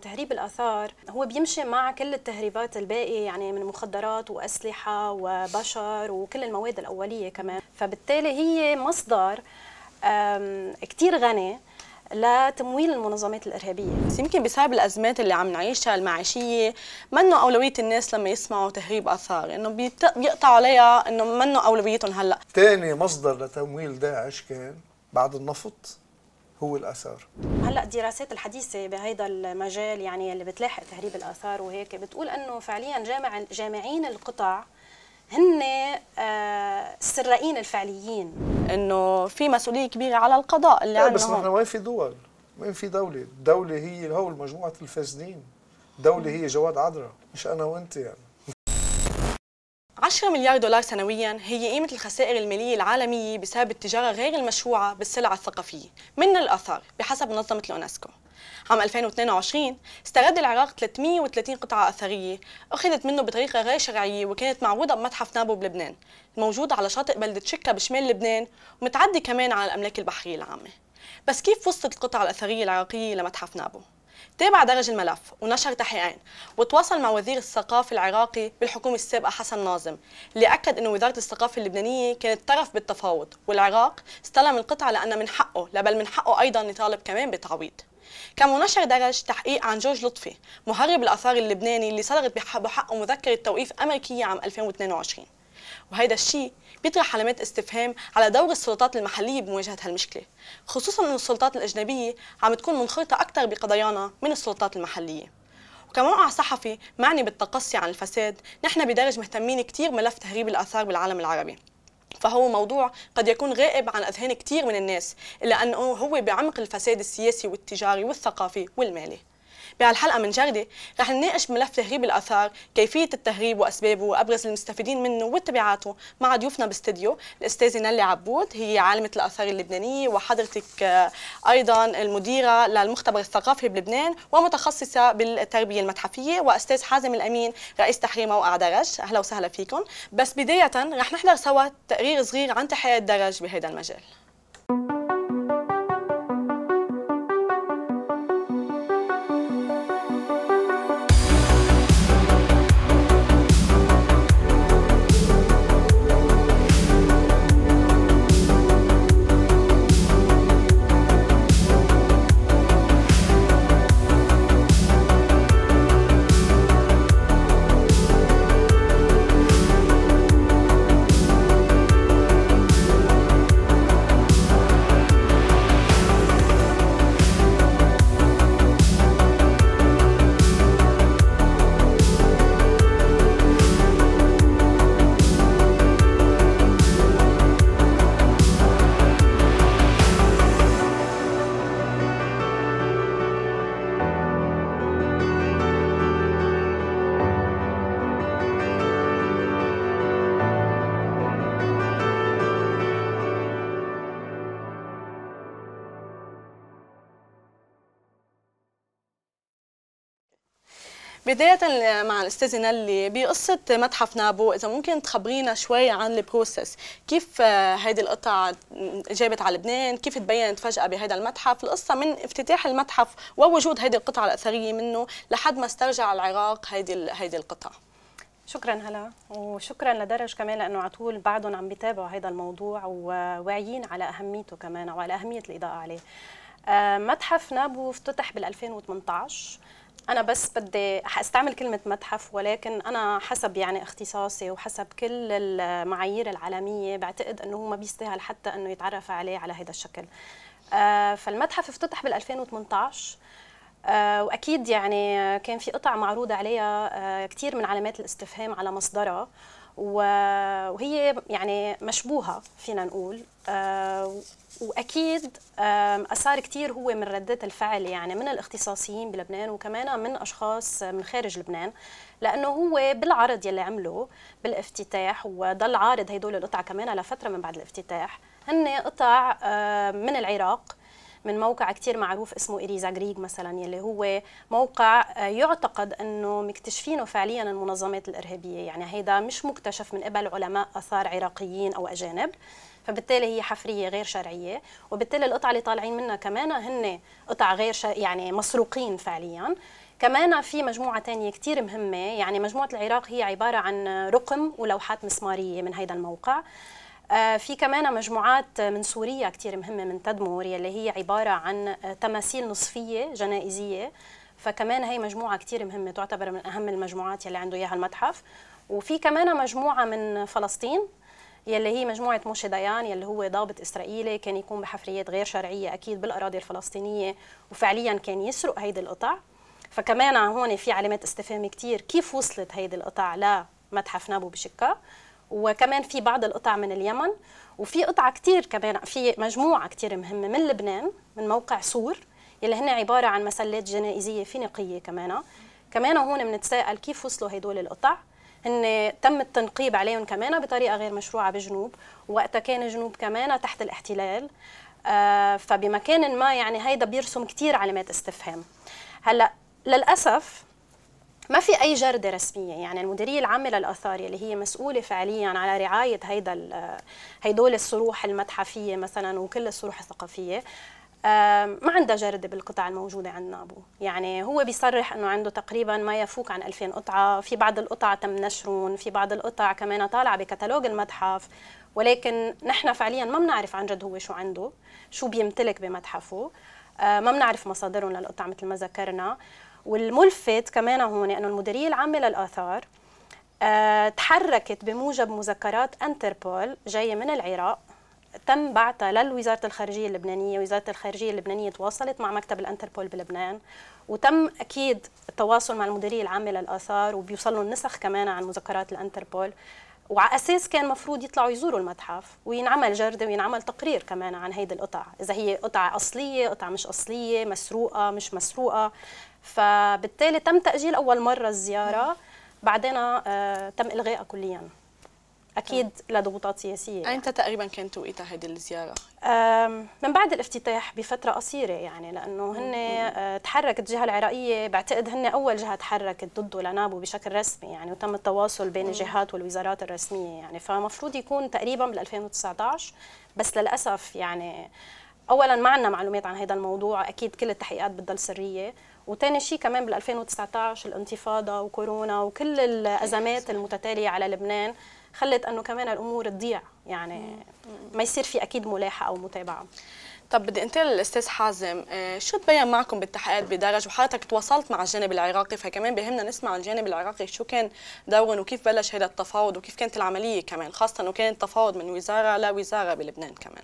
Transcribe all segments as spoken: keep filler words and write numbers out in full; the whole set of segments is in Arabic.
تهريب الآثار هو بيمشي مع كل التهريبات الباقية، يعني من مخدرات وأسلحة وبشر وكل المواد الأولية كمان، فبالتالي هي مصدر كتير غني لتمويل المنظمات الإرهابية. بس يمكن بسبب الأزمات اللي عم نعيشها المعيشية منه أولوية الناس لما يسمعوا تهريب آثار، إنه بيقطعوا عليها إنه منه أولويتهم هلأ. ثاني مصدر لتمويل داعش كان بعد النفط هو الآثار. هلا الدراسات الحديثة بهيدا المجال يعني اللي بتلاحق تهريب الآثار وهيك بتقول إنه فعليا جامع جامعين القطع هن السرائين الفعليين، انه في مسؤوليه كبيره على القضاء اللي عندنا. بس نحن وين في دول؟ وين في دوله؟ الدوله هي هو مجموعه الفاسدين، الدوله هي جواد عذرا، مش انا وانت يعني. عشرة مليار دولار سنويا هي قيمه الخسائر الماليه العالميه بسبب التجاره غير المشروعه بالسلع الثقافيه من الاثار بحسب منظمه اليونسكو. عام ألفين واثنين وعشرين استرد العراق ثلاثمئة وثلاثين قطعة أثرية أخذت منه بطريقة غير شرعية وكانت معروضة بمتحف نابو بلبنان الموجود على شاطئ بلدة شكا بشمال لبنان ومتعدي كمان على الأملاك البحرية العامة. بس كيف وصلت القطع الأثرية العراقية لمتحف نابو؟ تابع درج الملف ونشر تحقيقين وتواصل مع وزير الثقافة العراقي بالحكومة السابقة حسن ناظم اللي أكد أنه وزارة الثقافة اللبنانية كانت طرف بالتفاوض والعراق استلم القطعة لأن من حقه لا بل من حقه أيضا يطالب كمان بتعويض. كان منشر درج تحقيق عن جورج لطفي مهرب الآثار اللبناني اللي صدرت بحقه مذكرة توقيف أمريكية عام ألفين واثنين وعشرين، وهيدا الشيء بيطرح علامات استفهام على دور السلطات المحلية بمواجهة هالمشكلة، خصوصا أن السلطات الأجنبية عم تكون منخرطة أكثر بقضايانا من السلطات المحلية. وكموقع صحفي معني بالتقصي عن الفساد، نحن بدرج مهتمين كتير ملف تهريب الآثار بالعالم العربي، فهو موضوع قد يكون غائب عن أذهان كثير من الناس إلا أنه هو بعمق الفساد السياسي والتجاري والثقافي والمالي. بهالحلقة من جردة رح نناقش ملف تهريب الآثار، كيفية التهريب وأسبابه وأبرز المستفيدين منه وتبعاته مع ضيوفنا باستديو الأستاذة نالي عبود، هي عالمة الآثار اللبنانية وحضرتك أيضا المديرة للمختبر الثقافي بلبنان ومتخصصة بالتربية المتحفية، وأستاذ حازم الأمين رئيس تحرير موقع درج. أهلا وسهلا فيكم. بس بداية رح نحضر سوا تقرير صغير عن تحقيق درج بهذا المجال. بداية مع الأستاذة نالي بقصة متحف نابو، إذا ممكن تخبرينا شوي عن البروسيس، كيف هيدي القطع جابت على لبنان، كيف تبينت فجأة بهذا المتحف، القصة من افتتاح المتحف ووجود هيدي القطع الأثرية منه لحد ما استرجع العراق هيدي هيدي القطع. شكرا هلا، وشكرا لدرج كمان لانه على طول بعدهم عم بيتابعوا هذا الموضوع وواعيين على اهميته كمان وعلى اهميه الاضاءه عليه. متحف نابو افتتح بال ألفين وثمانية عشر. أنا بس بدي حاستعمل كلمة متحف، ولكن أنا حسب يعني اختصاصي وحسب كل المعايير العالمية بعتقد أنه ما بيستاهل حتى أنه يتعرف عليه على هذا الشكل. فالمتحف افتتح بال ألفين وثمانية عشر، وأكيد يعني كان في قطع معروضة عليها كثير من علامات الاستفهام على مصدرها، وهي يعني مشبوهة فينا نقول، واكيد اثار كثير هو من ردات الفعل يعني من الاختصاصيين بلبنان وكمان من اشخاص من خارج لبنان، لانه هو بالعرض يلي عمله بالافتتاح وضل عارض هدول القطع كمان لفتره من بعد الافتتاح، هن قطع من العراق من موقع كتير معروف اسمه إريزا غريغ مثلا، يلي هو موقع يعتقد انه مكتشفينه فعليا المنظمات الارهابيه، يعني هيدا مش مكتشف من قبل علماء اثار عراقيين او اجانب، فبالتالي هي حفريه غير شرعيه، وبالتالي القطع اللي طالعين منها كمان هن قطع غير يعني مسروقين فعليا. كمان في مجموعة تانية كتير مهمة، يعني مجموعة العراق هي عبارة عن رقم ولوحات مسمارية من هيدا الموقع. آه في كمان مجموعات من سوريا كتير مهمة من تدمر، يلي هي عبارة عن تماثيل نصفية جنائزية، فكمان هي مجموعة كتير مهمة تعتبر من أهم المجموعات يلي عنده إياها المتحف. وفي كمان مجموعة من فلسطين يلي هي مجموعة موشي ديان، يلي هو ضابط إسرائيلي كان يقوم بحفريات غير شرعية أكيد بالأراضي الفلسطينية، وفعليا كان يسرق هيدي القطع. فكمان هون في علامات استفهام كتير كيف وصلت هيدي القطع لمتحف نابو بشكا. وكمان في بعض القطع من اليمن، وفي قطعة كتير كمان، في مجموعة كتير مهمة من لبنان من موقع سور يلي هن عبارة عن مسلات جنائزية فينيقية. كمان كمان هون بنتساءل كيف وصلوا هدول القطع. هن تم التنقيب عليهم كمان بطريقة غير مشروعة بجنوب، وقتها كان جنوب كمان تحت الاحتلال. آه فبمكان ما يعني هيدا بيرسم كتير علامات استفهام. هلا للأسف ما في أي جردة رسمية، يعني المديرية العامة للآثار اللي هي مسؤولة فعليا على رعاية هيدا هيدول الصروح المتحفية مثلا وكل الصروح الثقافية، ما عندها جردة بالقطع الموجودة عند نابو. يعني هو بيصرح أنه عنده تقريبا ما يفوق عن ألفين قطعة، في بعض القطع تم نشرهم، في بعض القطع كمان طالعة بكتالوج المتحف، ولكن نحن فعليا ما بنعرف عن جد هو شو عنده، شو بيمتلك بمتحفه، ما بنعرف مصادرهم للقطع مثل ما ذكرنا. والملفت كمان هون انه المديريه العامه للاثار أه تحركت بموجب مذكرات انتربول جايه من العراق، تم بعثها للوزاره الخارجيه اللبنانيه. وزاره الخارجيه اللبنانيه تواصلت مع مكتب الانتربول بلبنان، وتم اكيد التواصل مع المديريه العامه للاثار، وبيوصلوا النسخ كمان عن مذكرات الانتربول، وعلى اساس كان مفروض يطلعوا يزوروا المتحف وينعمل جرده وينعمل تقرير كمان عن هيدي القطع، اذا هي قطع اصليه، قطع مش اصليه، مسروقه مش مسروقه. فبالتالي تم تاجيل اول مره الزياره، بعدين آه تم الغائها كليا، اكيد لضغوطات سياسيه. يعني. امتى تقريبا كان توقيتها هيدي الزياره؟ من بعد الافتتاح بفتره قصيره، يعني لانه هن آه تحركت الجهه العراقيه، بعتقد هن اول جهه تحركت ضده لنابو بشكل رسمي، يعني وتم التواصل بين الجهات والوزارات الرسميه، يعني فمفروض يكون تقريبا بال ألفين وتسعة عشر، بس للاسف يعني اولا ما عندنا معلومات عن هذا الموضوع، اكيد كل التحقيقات بتضل سريه، وثاني شيء كمان بال ألفين وتسعة عشر الانتفاضه وكورونا وكل الازمات المتتاليه على لبنان خلت انه كمان الامور تضيع، يعني ما يصير في اكيد ملاحقه او متابعه. طب بدي انتقل للاستاذ حازم، شو تبين معكم بالتحقيقات بدرج، وحضرتك تواصلت مع الجانب العراقي، فكمان بهمنا نسمع الجانب العراقي شو كان دورهم وكيف بلش هذا التفاوض وكيف كانت العمليه كمان، خاصه انه كان التفاوض من وزاره لوزاره بلبنان كمان.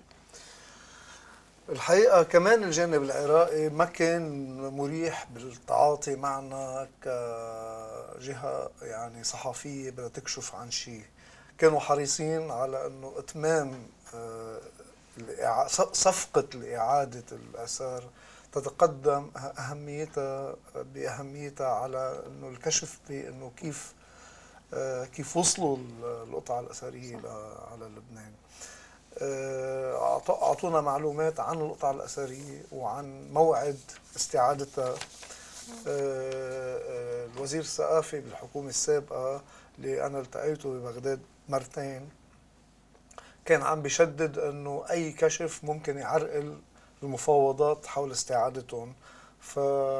الحقيقة كمان الجانب العراقي ما كان مريح بالتعاطي معنا كجهة يعني صحفية بدها تكشف عن شيء. كانوا حريصين على أنه إتمام صفقة لإعادة الآثار تتقدم أهميتها بأهميتها على أنه الكشف بأنه كيف كيف وصلوا القطع الأثرية على لبنان. أعطونا معلومات عن القطع الأثرية وعن موعد استعادتها. الوزير الثقافي بالحكومة السابقة اللي أنا التقيته ببغداد مرتين كان عم بيشدد أنه أي كشف ممكن يعرقل المفاوضات حول استعادتهم، ف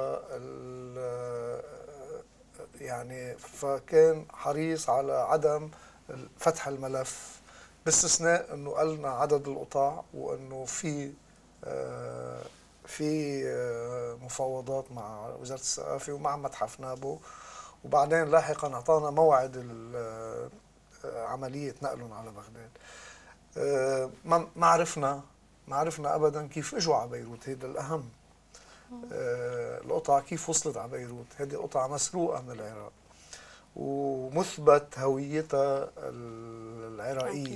يعني فكان حريص على عدم فتح الملف، باستثناء انه قالنا عدد القطع وانه في في مفاوضات مع وزاره الثقافه ومع متحف نابو، وبعدين لاحقا اعطانا موعد عمليه نقلهم على بغداد. ما عرفنا ما عرفنا ابدا كيف اجوا على بيروت، هذا الاهم. القطع كيف وصلت على بيروت، هذه قطع مسروقه من العراق ومثبت هويتها العراقيه.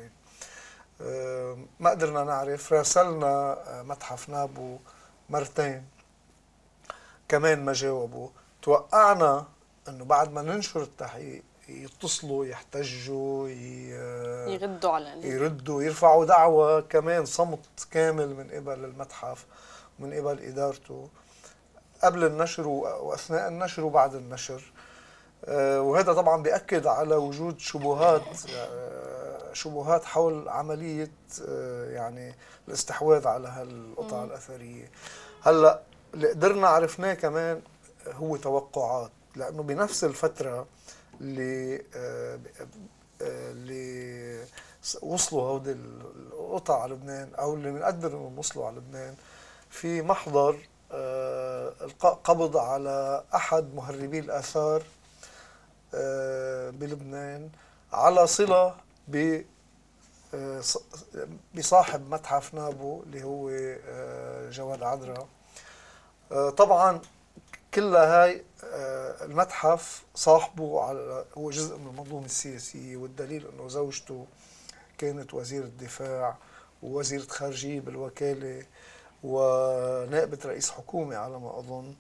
ما قدرنا نعرف، راسلنا متحف نابو مرتين كمان ما جاوبوا. توقعنا انه بعد ما ننشر التحقيق يتصلوا يحتجوا يردوا على يردوا يرفعوا دعوة كمان صمت كامل من قبل المتحف ومن قبل إدارته قبل النشر وأثناء النشر وبعد النشر. وهذا طبعا بيأكد على وجود شبهات شبهات حول عملية يعني الاستحواذ على هالقطع الأثرية. هلا اللي قدرنا عرفناه كمان هو توقعات، لانه بنفس الفتره اللي آه، آه، اللي وصلوا هودي القطع على لبنان او اللي بنقدر انهم وصلوا على لبنان، في محضر آه، القاء قبض على احد مهربي الاثار آه، بلبنان على صله ب آه، ص- بصاحب متحف نابو اللي هو آه، جواد عذرا. آه، طبعا كلها هاي آه، المتحف صاحبه على هو جزء من المنظومه السياسيه، والدليل انه زوجته كانت وزير الدفاع ووزيرة خارجية بالوكالة ونائبة رئيس حكومة على ما أظن،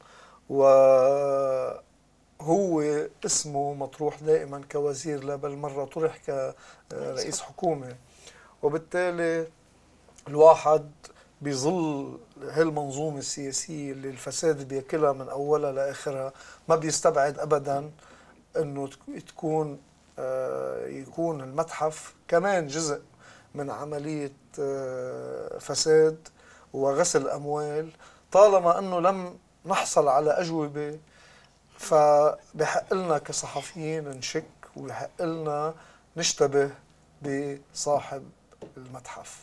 وهو اسمه مطروح دائما كوزير، لا بل مرة طرح كرئيس حكومة. وبالتالي الواحد بظل هالمنظومة السياسية اللي الفساد بياكلها من أولها لآخرها ما بيستبعد أبدا أنه تكون آه، يكون المتحف كمان جزء من عملية آه، فساد وغسل أموال، طالما أنه لم نحصل على أجوبة. فبحق لنا كصحفيين نشك، وبحق لنا نشتبه بصاحب المتحف.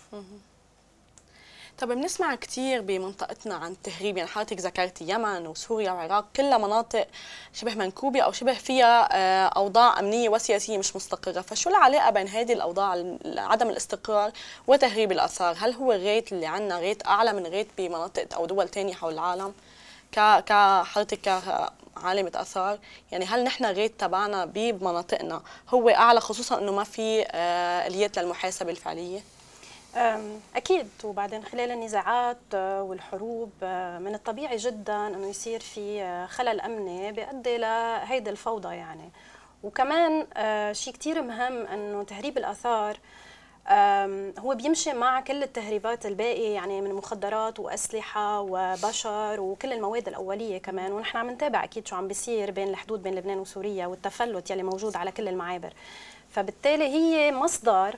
طب بنسمع كثير بمنطقتنا عن التهريب، يعني حضرتك ذكرتي يمن وسوريا والعراق كلها مناطق شبه منكوبه او شبه فيها آه، اوضاع امنيه وسياسيه مش مستقره، فشو العلاقه بين هذه الاوضاع عدم الاستقرار وتهريب الاثار؟ هل هو الريت اللي عندنا ريت اعلى من ريت بمناطق او دول ثانيه حول العالم؟ ك كحضرتك كعالمة اثار، يعني هل نحن الريت تبعنا بمناطقنا هو اعلى، خصوصا انه ما في آه، اليات للمحاسبه الفعليه؟ أكيد. وبعدين خلال النزاعات والحروب من الطبيعي جدا أنه يصير في خلل أمني بيؤدي لهيدي الفوضى يعني. وكمان شيء كتير مهم أنه تهريب الآثار هو بيمشي مع كل التهريبات الباقية، يعني من مخدرات وأسلحة وبشر وكل المواد الأولية كمان. ونحن عم نتابع أكيد شو عم بيصير بين الحدود بين لبنان وسوريا والتفلت يلي موجود على كل المعابر. فبالتالي هي مصدر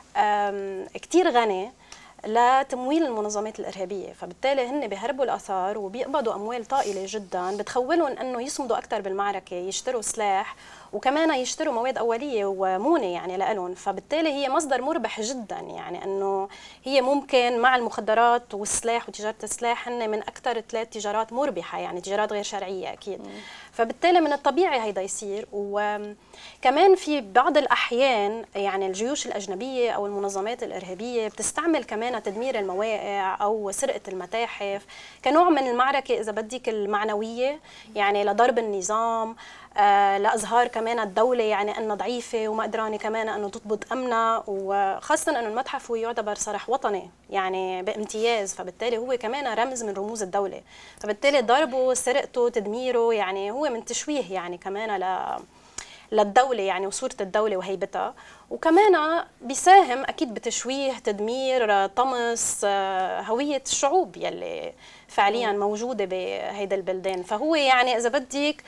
كتير غني لتمويل المنظمات الإرهابية. فبالتالي هن بيهربوا الآثار وبيقبضوا أموال طائلة جدا بتخولهم أنه يصمدوا أكثر بالمعركة، يشتروا سلاح وكمان يشتروا مواد أولية ومونة يعني لألهم. فبالتالي هي مصدر مربح جدا، يعني أنه هي ممكن مع المخدرات والسلاح وتجارة السلاح هن من أكثر ثلاث تجارات مربحة، يعني تجارات غير شرعية أكيد. م. فبالتالي من الطبيعي هيدا يصير. وكمان في بعض الأحيان يعني الجيوش الأجنبية أو المنظمات الإرهابية بتستعمل كمان تدمير المواقع أو سرقة المتاحف كنوع من المعركة إذا بدك المعنوية، يعني لضرب النظام، آه لإظهار كمان الدولة يعني أنها ضعيفة وما قدرانة كمان أنه تضبط أمنها. وخاصة أنه المتحف هو يعتبر صرح وطني يعني بامتياز، فبالتالي هو كمان رمز من رموز الدولة. فبالتالي ضربه، سرقته، تدميره يعني هو من تشويه يعني كمان ل للدولة يعني وصورة الدولة وهيبتها. وكمان بيساهم أكيد بتشويه، تدمير، طمس هوية الشعوب يلي فعليا موجودة بهيدا البلدان. فهو يعني إذا بدك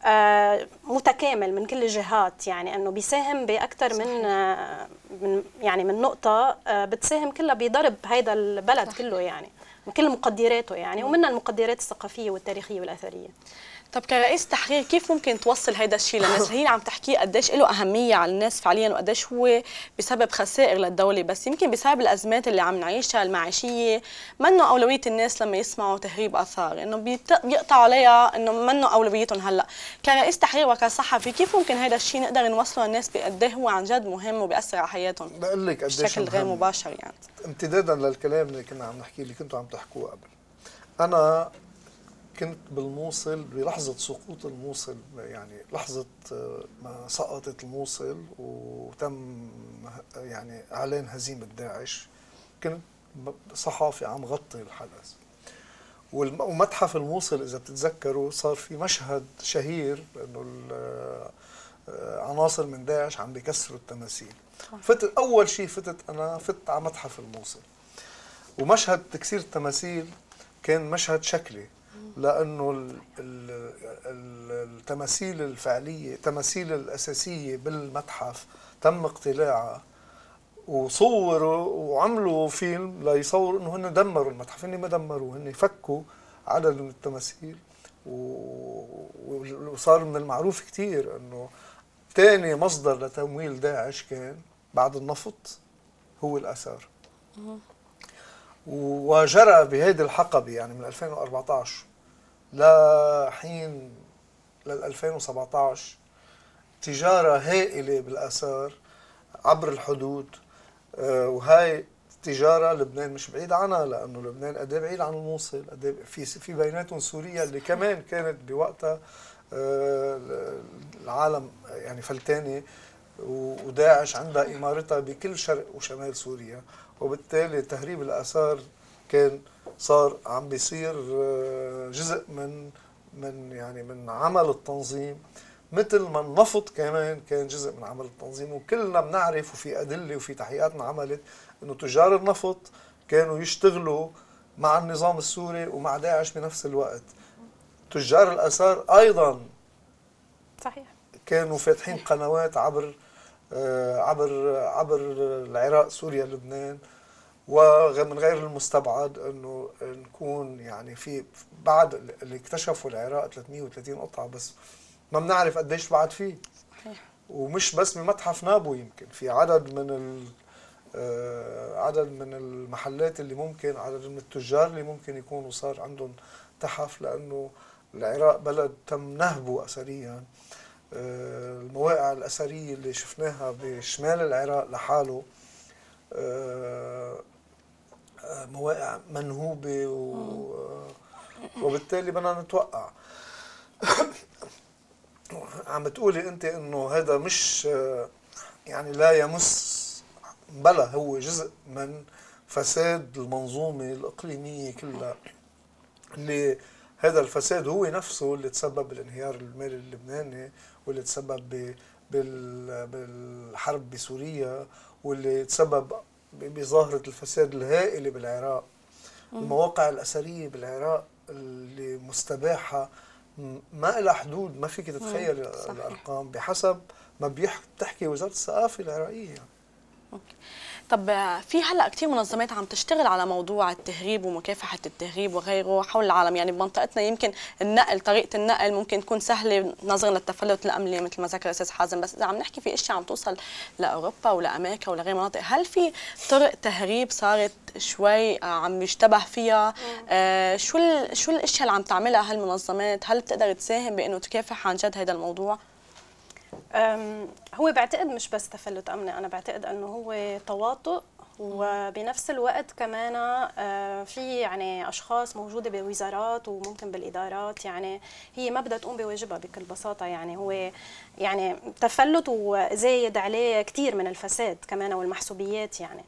متكامل من كل الجهات، يعني أنه بيساهم بأكثر من من يعني من نقطة بتساهم كلها بضرب هيدا البلد صح. كله يعني من كل مقدراته يعني، ومنها المقدرات الثقافية والتاريخية والأثرية. طب كرئيس تحرير كيف ممكن توصل هذا الشيء للناس؟ هي عم تحكي قديش له أهمية على الناس فعليا وقديش هو بسبب خسائر للدولة، بس يمكن بسبب الأزمات اللي عم نعيشها المعيشية منه أولوية الناس لما يسمعوا تهريب آثار، إنه بيقطعوا عليها إنه منه أولويتهم هلا. كرئيس تحرير وكصحفي كيف ممكن هذا الشيء نقدر نوصله للناس بقد ايه هو عن جد مهم وبيأثر على حياتهم؟ بقول لك قديش بشكل غير مباشر يعني. امتدادا للكلام اللي كنا عم نحكيه اللي كنتوا عم تحكوه قبل، أنا كنت بالموصل بلحظة سقوط الموصل، يعني لحظة ما سقطت الموصل وتم يعني إعلان هزيمة داعش، كنت صحافي عم غطي الحدث. ومتحف الموصل إذا بتتذكروا صار في مشهد شهير إنه عناصر من داعش عم بيكسروا التماثيل. فتت أول شيء فتت أنا فتت على متحف الموصل، ومشهد تكسير التماثيل كان مشهد شكلي، لأنه التماثيل الفعلية، التماثيل الأساسية بالمتحف تم اقتلاعها وصوروا وعملوا فيلم ليصوروا انه هن دمروا المتحف. هن ما دمروه، هن فكوا عدد من التماثيل وصار من المعروف كتير أنه ثاني مصدر لتمويل داعش كان بعد النفط هو الآثار. وجرى بهذه الحقبة يعني من ألفين وأربعة عشر لحين لل ألفين وسبعة عشر تجارة هائلة بالآثار عبر الحدود. آه وهاي تجارة لبنان مش بعيد عنها، لأنه لبنان قد بعيد عن الموصل، قد في في بيناتهم سوريا اللي كمان كانت بوقتها آه العالم يعني فلتانة، وداعش عندها إمارتها بكل شرق وشمال سوريا، وبالتالي تهريب الآثار كان صار عم بيصير جزء من من يعني من عمل التنظيم، مثل ما النفط كمان كان جزء من عمل التنظيم. وكلنا بنعرف وفي أدلة وفي تحقيقاتنا عملت إنه تجار النفط كانوا يشتغلوا مع النظام السوري ومع داعش بنفس الوقت. تجار الآثار أيضا صحيح كانوا فاتحين قنوات عبر عبر عبر العراق سوريا لبنان. ومن غير المستبعد انه نكون يعني في بعد اللي اكتشفوا العراق ثلاثمئة وثلاثين قطعه، بس ما بنعرف قديش بعد فيه. ومش بس بمتحف نابو، يمكن في عدد من ال عدد من المحلات اللي ممكن، عدد من التجار اللي ممكن يكونوا صار عندهم تحف، لانه العراق بلد تم نهبه اثريا. المواقع الأثرية اللي شفناها بشمال العراق لحاله مواقع منهوبة، وبالتالي بدنا نتوقع. عم تقولي أنت إنه هذا مش يعني لا يمس، بلا هو جزء من فساد المنظومة الإقليمية كلها، اللي هذا الفساد هو نفسه اللي تسبب بالانهيار المالي اللبناني، واللي تسبب بالحرب بسوريا، واللي تسبب بظاهرة الفساد الهائلة بالعراق. المواقع الأثرية بالعراق اللي مستباحة ما لها حدود، ما فيك تتخيل الأرقام بحسب ما بتحكي وزارة الثقافة العراقية. أوكي. طب في هلا كثير منظمات عم تشتغل على موضوع التهريب ومكافحه التهريب وغيره حول العالم، يعني بمنطقتنا يمكن النقل، طريقه النقل ممكن تكون سهله نظرا للتفلت الامني مثل ما ذكر الاستاذ حازم، بس اذا عم نحكي في اشياء عم توصل لاوروبا ولامريكا ولغير مناطق، هل في طرق تهريب صارت شوي عم يشتبه فيها؟ آه شو شو الاشياء اللي عم تعملها هالمنظمات؟ هل بتقدر تساهم بانه تكافح عن جد هذا الموضوع؟ هو بعتقد مش بس تفلت أمني، أنا بعتقد أنه هو تواطؤ، وبنفس الوقت كمان في يعني أشخاص موجودة بوزارات وممكن بالإدارات يعني هي ما بدها تقوم بواجبها بكل بساطة. يعني هو يعني تفلت وزايد عليه كتير من الفساد كمان والمحسوبيات. يعني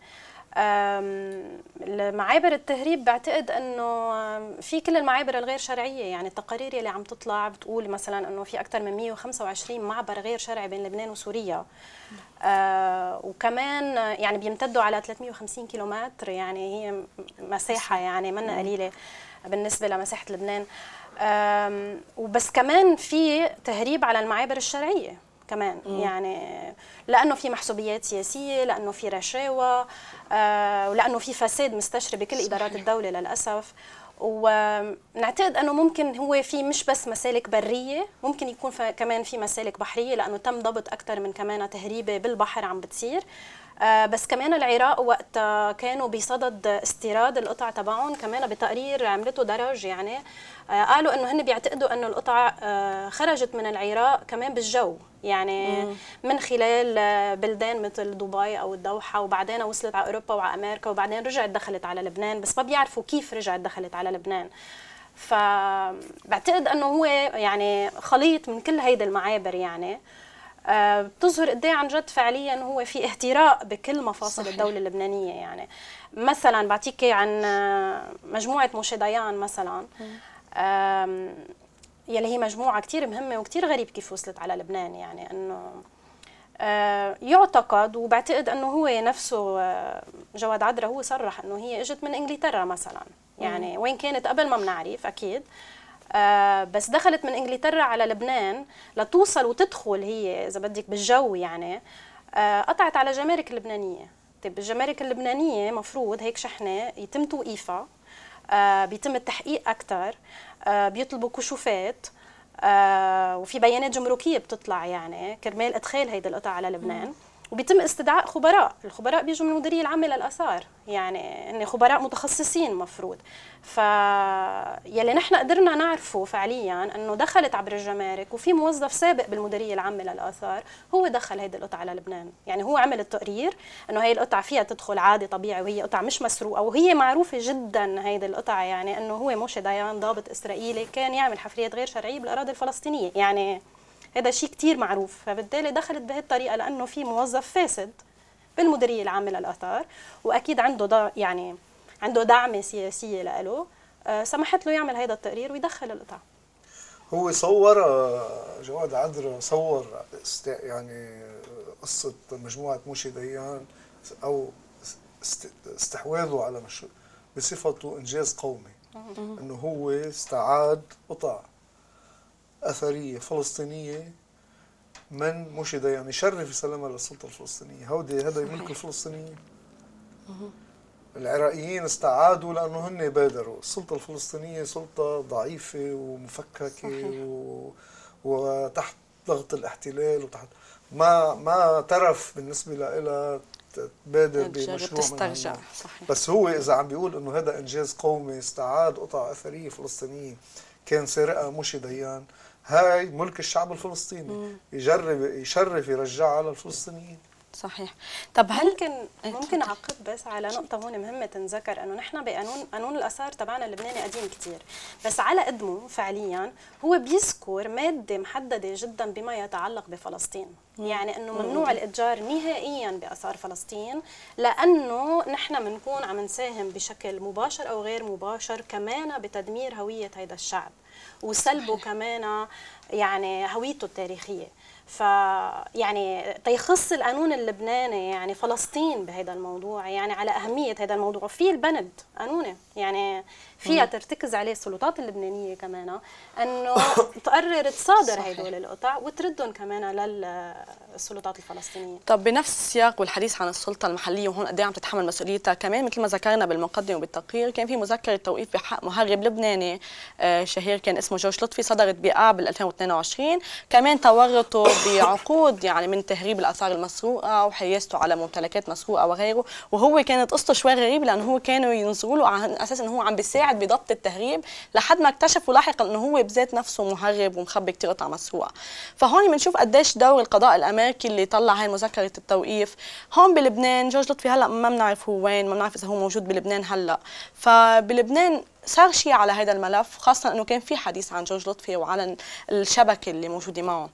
المعابر التهريب بعتقد انه في كل المعابر الغير شرعيه، يعني التقارير اللي عم تطلع بتقول مثلا انه في اكثر من مئة وخمسة وعشرين معبر غير شرعي بين لبنان وسوريا، آه وكمان يعني بيمتدوا على ثلاثمئة وخمسين كيلومتر، يعني هي مساحه يعني منا قليله بالنسبه لمساحه لبنان. وبس كمان في تهريب على المعابر الشرعيه كمان، مم. يعني لانه في محسوبيات سياسيه، لانه في رشاوى، آه ولانه في فساد مستشري بكل صحيح. ادارات الدوله للاسف. ونعتقد انه ممكن هو في مش بس مسالك بريه، ممكن يكون كمان في مسالك بحريه، لانه تم ضبط اكثر من كمان تهريبه بالبحر عم بتصير. آه بس كمان العراق وقت كانوا بصدد استيراد القطع تبعهم، كمان بتقرير عملته درج يعني آه قالوا انه هن بيعتقدوا انه القطع آه خرجت من العراق كمان بالجو، يعني مم. من خلال بلدان مثل دبي او الدوحه، وبعدين وصلت على اوروبا وعلى امريكا، وبعدين رجعت دخلت على لبنان، بس ما بيعرفوا كيف رجعت دخلت على لبنان. فبعتقد انه هو يعني خليط من كل هيدي المعابر، يعني آه بتظهر قد ايه عن جد فعليا هو في اهتراء بكل مفاصل صحيح. الدوله اللبنانيه. يعني مثلا بعطيكي عن مجموعه موشي ديان مثلا، يلي هي مجموعه كثير مهمه وكثير غريب كيف وصلت على لبنان. يعني انه آه يعتقد وبعتقد انه هو نفسه آه جواد عدرا هو صرح انه هي اجت من انجلترا مثلا، يعني مم. وين كانت قبل ما بنعرف اكيد، آه بس دخلت من انجلترا على لبنان لتوصل وتدخل هي اذا بدك بالجو، يعني آه قطعت على الجمارك اللبنانيه. طيب الجمارك اللبنانيه مفروض هيك شحنه يتم توقيفها، آه بيتم التحقيق اكثر، آه بيطلبوا كشوفات، آه وفي بيانات جمركيه بتطلع يعني كرمال ادخال هيدي القطع على لبنان. وبيتم استدعاء خبراء، الخبراء بيجوا من المديريه العامه للاثار، يعني هن خبراء متخصصين مفروض. ف يلي نحن قدرنا نعرفه فعليا انه دخلت عبر الجمارك، وفي موظف سابق بالمديريه العامه للاثار هو دخل هيدي القطع على لبنان، يعني هو عمل التقرير انه هي القطع فيها تدخل عادي طبيعي، وهي قطع مش مسروقه، وهي معروفه جدا هيدي القطع، يعني انه هو موشي ديان ضابط اسرائيلي كان يعمل حفريات غير شرعيه بالاراضي الفلسطينيه، يعني هذا شيء كثير معروف. فبالتالي دخلت بهالطريقه لانه في موظف فاسد بالمديريه العامه للاثار، واكيد عنده دا يعني عنده دعم سياسيه له، آه سمحت له يعمل هذا التقرير ويدخل القطع. هو صور جواد عذرا صور يعني قصه مجموعه موشي ديان او استحواذه على مشروع بصفته انجاز قومي، انه هو استعاد قطع اثريه فلسطينيه من موشي ديان، يشرف يسلمها للسلطه الفلسطينيه. هودي هذا ملك الفلسطينيين. العراقيين استعادوا لانه هن بادروا، السلطه الفلسطينيه سلطه ضعيفه ومفككه و... وتحت ضغط الاحتلال، وتحت ما ما ترف بالنسبه لها تبادر بمشروع تسترجع. صحيح. بس هو اذا عم بيقول انه هذا انجاز قومي، استعاد قطع اثريه فلسطينيه كان سارقها موشي ديان، هاي ملك الشعب الفلسطيني. مم. يجرب يشرف يرجعها على الفلسطينيين. صحيح. طب هل ممكن ممكن اعقب بس على نقطه هون مهمه تنذكر، انه نحن بقانون قانون الاثار تبعنا اللبناني قديم كثير، بس على قدمه فعليا هو بيذكر ماده محدده جدا بما يتعلق بفلسطين. مم. يعني انه ممنوع مم. الاتجار نهائيا باثار فلسطين، لانه نحن بنكون عم نساهم بشكل مباشر او غير مباشر كمان بتدمير هويه هذا الشعب وسلبه كمان يعني هويته التاريخيه. ف يعني تيخص القانون اللبناني يعني فلسطين بهذا الموضوع، يعني على اهميه هذا الموضوع، في البند قانوني يعني فيها ترتكز عليه السلطات اللبنانيه كمان، انه تقرر تصادر هدول القطع وتردهم كمان للسلطات الفلسطينيه. طب بنفس السياق والحديث عن السلطه المحليه وهون قد ايه عم تتحمل مسؤوليتها، كمان مثل ما ذكرنا بالمقدمه وبالتقرير كان في مذكره توقيف بحق مهرب لبناني شهير كان اسمه جورج لطفي، صدرت بآب ألفين واثنين وعشرين، كمان تورطه بعقود يعني من تهريب الاثار المسروقه وحيازته على ممتلكات مسروقه وغيره، وهو كانت قصته شوي غريبه لانه هو كانوا ينظروا له على اساس انه هو عم بيساعد بضبط التهريب، لحد ما اكتشفوا لاحقا انه هو بذات نفسه مهرب ومخبي كثير قطع مسروقه. فهون بنشوف قديش دور القضاء الامريكي اللي طلع هاي مذكره التوقيف. هون بلبنان جورج لطفي هلا ما بنعرف هو وين، ما بنعرف اذا هو موجود بلبنان هلا. فبلبنان صار شيء على هذا الملف، خاصه انه كان في حديث عن جورج لطفي وعن الشبكه اللي موجوده معه.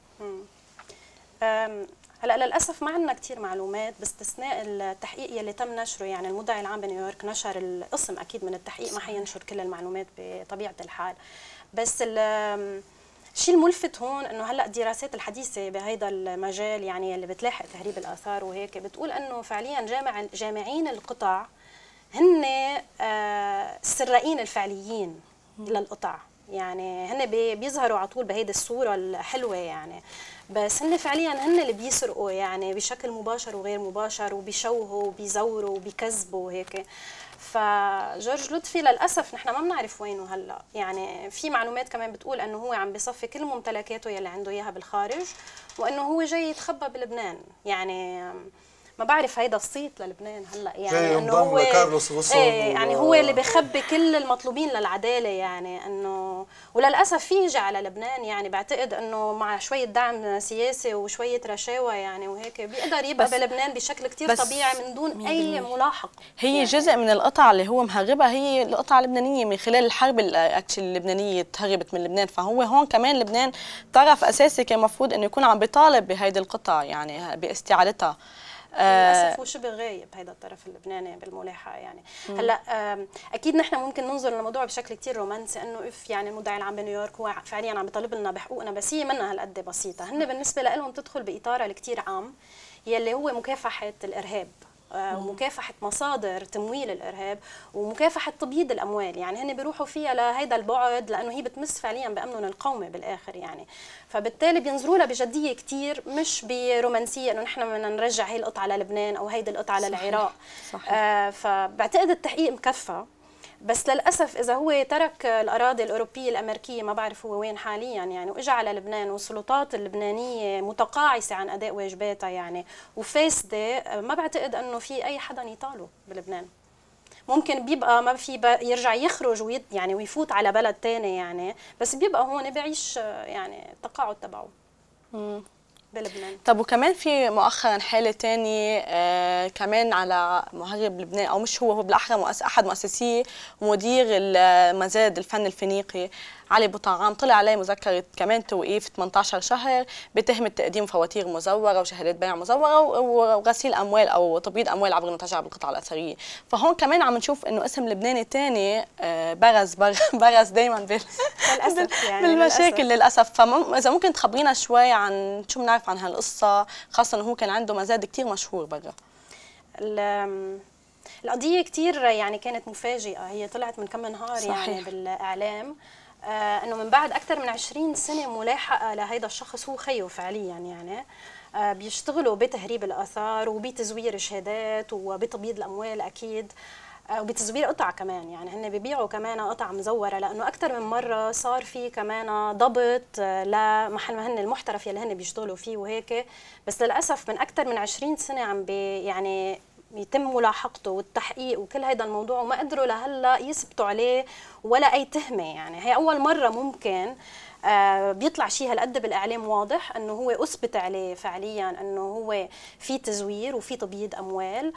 هلا للاسف ما عندنا كثير معلومات باستثناء التحقيق يلي تم نشره، يعني المدعي العام بنيويورك نشر القسم اكيد من التحقيق، ما حينشر كل المعلومات بطبيعه الحال. بس الشيء الملفت هون انه هلا الدراسات الحديثه بهيدا المجال يعني اللي بتلاحق تهريب الاثار وهيك بتقول انه فعليا جامع جامعين القطع هن السرائين الفعليين للقطع، يعني هن بيظهروا على طول بهيدي الصوره الحلوه يعني، بس هن فعليا هن اللي بيسرقوا يعني بشكل مباشر وغير مباشر، وبيشوهوا وبيزوروا وبيكذبوا وهيك. فجورج لطفي للاسف نحن ما بنعرف وينه هلا، يعني في معلومات كمان بتقول انه هو عم بيصفي كل ممتلكاته يلي عنده اياها بالخارج، وانه هو جاي يتخبى بلبنان. يعني ما بعرف هيدا الصيت للبنان هلا، يعني انه هو ايه يعني هو اللي بخبي كل المطلوبين للعداله، يعني انه وللاسف في يجي على لبنان، يعني بعتقد انه مع شويه دعم سياسي وشويه رشاوى يعني وهيك بيقدر يبقى بلبنان بشكل كثير طبيعي من دون اي ملاحق. هي يعني جزء من القطع اللي هو مهربها هي القطع اللبنانيه من خلال الحرب اللبنانيه تهربت من لبنان، فهو هون كمان لبنان طرف اساسي كان المفروض انه يكون عم بيطالب بهيدي القطع يعني باستعادتها. للاسف هو شبه غايب هذا الطرف اللبناني بالملاحقه يعني. مم. هلا اكيد نحن ممكن ننظر للموضوع بشكل كثير رومانسي، انه اف يعني المدعي العام بنيويورك هو فعليا عم بيطالب لنا بحقوقنا، بس هي منها هالقد بسيطه. هن بالنسبه لهم تدخل باطارها الكثير عام يلي هو مكافحه الارهاب ومكافحه مصادر تمويل الارهاب ومكافحه تبييض الاموال، يعني هن بيروحوا فيها لهيدا البعد لانه هي بتمس فعليا بامنهم القومي بالاخر يعني. فبالتالي بينظروا لها بجديه كثير، مش برومانسيه انه نحن بدنا نرجع هي القطعه للبنان او هيدي القطعه للعراق. صحيح. آه فبعتقد التحقيق مكفى، بس للاسف اذا هو ترك الاراضي الاوروبيه الامريكيه، ما بعرف هو وين حاليا يعني، واجى على لبنان والسلطات اللبنانيه متقاعسه عن اداء واجباتها يعني وفاسده، ما بعتقد انه في اي حدا يطاله بلبنان. ممكن بيبقى ما في يرجع يخرج ويت يعني ويفوت على بلد ثاني يعني، بس بيبقى هون بيعيش يعني التقاعد تبعه بلبنان. طب وكمان في مؤخرا حاله ثانيه آه كمان على مهرب لبنان، او مش هو هو بالاحرى مؤس احد مؤسسي ومدير المزاد الفن الفينيقي علي بوطعام، طلع عليه مذكره كمان توقيف ثمانية عشر شهر بتهمه تقديم فواتير مزوره وشهادات بيع مزوره وغسيل اموال او تبييض اموال عبر المتاجر بالقطع الاثريه. فهون كمان عم نشوف انه اسم لبناني ثاني آه برز برز دائما بال للاسف يعني بالمشاكل للاسف. فاذا ممكن تخبرينا شوي عن شو بنعرف عن هالقصه، خاصه انه هو كان عنده مزاد كثير مشهور برا. القضيه كثير يعني كانت مفاجئه، هي طلعت من كم نهار صحيح. يعني بالاعلام آه انه من بعد اكثر من عشرين سنه ملاحقه لهيدا الشخص، هو خيه فعليا يعني آه بيشتغلوا بتهريب الاثار وبتزوير شهادات وبتبييض الاموال اكيد آه وبتزوير قطع كمان، يعني هن بيبيعوا كمان قطع مزوره، لانه اكثر من مره صار في كمان ضبط آه لمحل ما هن المحترف يلي هن بيشتغلوا فيه وهيك. بس للاسف من اكثر من عشرين سنه عم بي يعني يتم ملاحقته والتحقيق وكل هذا الموضوع، وما قدروا لهلا يثبتوا عليه ولا اي تهمه. يعني هي اول مره ممكن آه بيطلع شيء هالقد بالاعلام واضح انه هو اثبت عليه فعليا انه هو في تزوير وفي تبييض اموال،